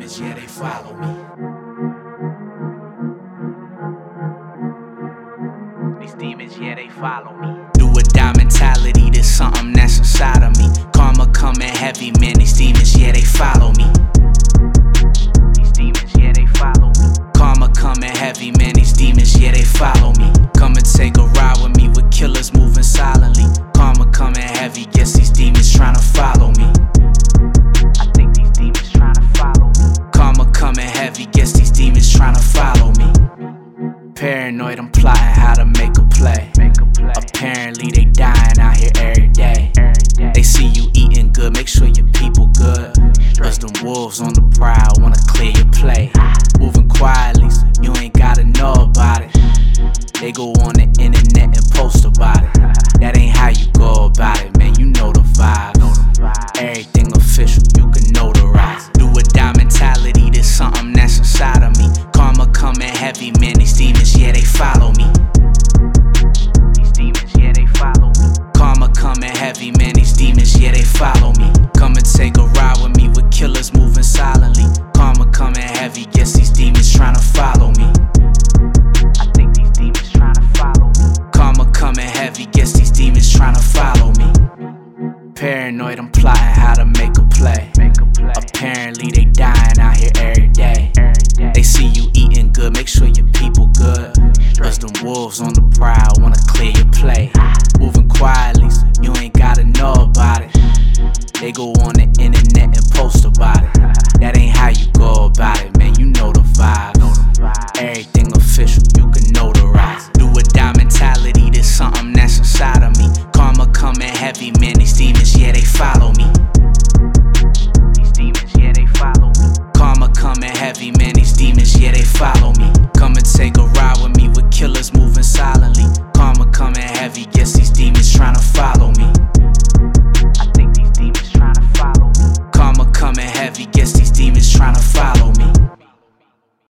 demons, yeah, they follow me. These demons, yeah, they follow me. Do or die mentality, there's something that's inside of me. Karma coming heavy, man, these demons, yeah, they follow me. These demons, yeah, they follow me. Karma coming heavy, man, these demons, yeah, they follow me. Come and take a ride with me with killers moving silently. Karma coming heavy, guess these demons tryna follow me. I think these demons tryna follow me. Karma coming heavy, guess these demons tryna follow me. Paranoid, I'm plotting how to make a play. Apparently they dying out here every day. They see you eating good, make sure your people good. Cause them wolves on the prowl wanna clear your plate. Moving quietly, so you ain't gotta know about it. They go on the internet and post about it. That ain't how you go about it, man, you know the vibe. Everything official, you can notarize. Do or die mentality, there's something that's inside of me. Karma coming heavy, man, these demons, yeah, they follow me. These demons, yeah, they follow me. Karma coming heavy, man, these demons, yeah, they follow me. Come and take a ride with me with killers moving silently. Karma coming heavy, guess these demons tryna follow me. I think these demons tryna follow me. Karma coming heavy, guess these demons tryna follow me. Paranoid, I'm plotting how to make a play. Apparently they dying out here every day. They see you eating good, make sure your people good. Cause them wolves on the prowl wanna clear your plate. Moving quietly, so you ain't gotta know about it. They go on the internet and post about it. That ain't how you go about it, man, you know the vibe. Everything official, you can notarize. Do or die mentality, there's something that's inside of me. Karma coming heavy, man, these demons, yeah, they follow me. These demons, yeah, they follow me. Karma coming heavy, man, these demons, yeah, they follow me. Come and take a ride with me with killers moving silently.